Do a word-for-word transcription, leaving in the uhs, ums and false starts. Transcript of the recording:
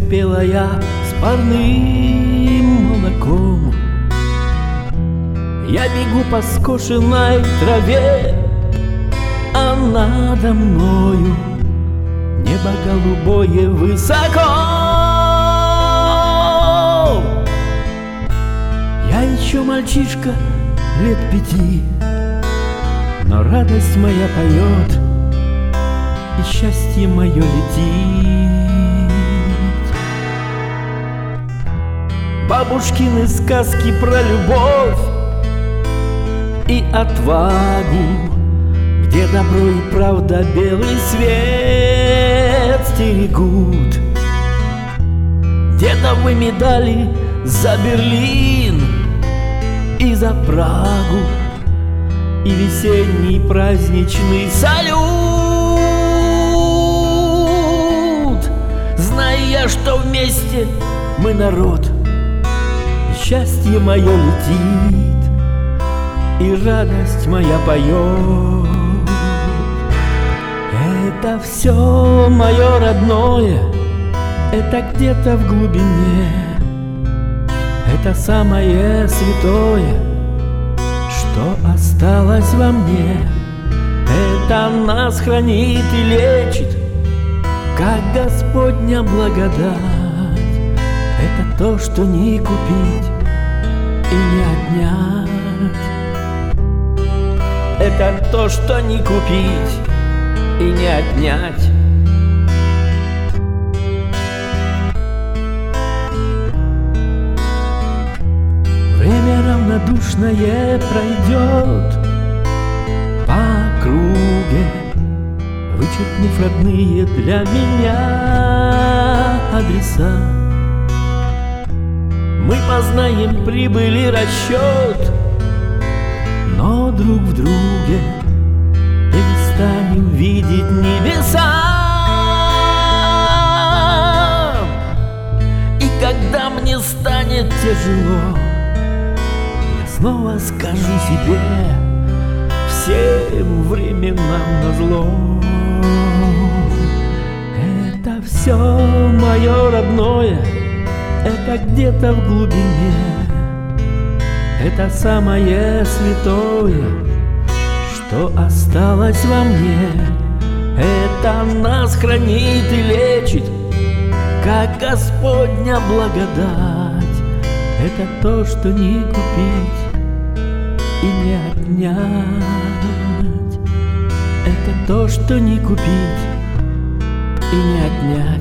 пела я с парным молоком. Я бегу по скошенной траве, а надо мною небо голубое высоко. Я еще мальчишка лет пяти, но радость моя поет, и счастье мое летит. Бабушкины сказки про любовь и отвагу, где добро и правда белый свет стерегут. Дедовы медали за Берлин и за Прагу, и весенний праздничный салют. Знаю я, что вместе мы народ, счастье мое летит, и радость моя поет. Это все мое родное, это где-то в глубине, это самое святое, что осталось во мне. Это нас хранит и лечит, как Господня благодать. Это то, что не купить и не отнять. Это то, что не купить и не отнять. Время равнодушное пройдет по круге, вычеркнув родные для меня адреса. Мы познаем прибыль и расчет, но друг в друге перестанем видеть небеса. И когда мне станет тяжело, снова скажу себе всем временам назло. Это все мое родное, это где-то в глубине, это самое святое, что осталось во мне. Это нас хранит и лечит, как Господня благодать. Это то, что не купить и не отнять. Это то, что не купить и не отнять.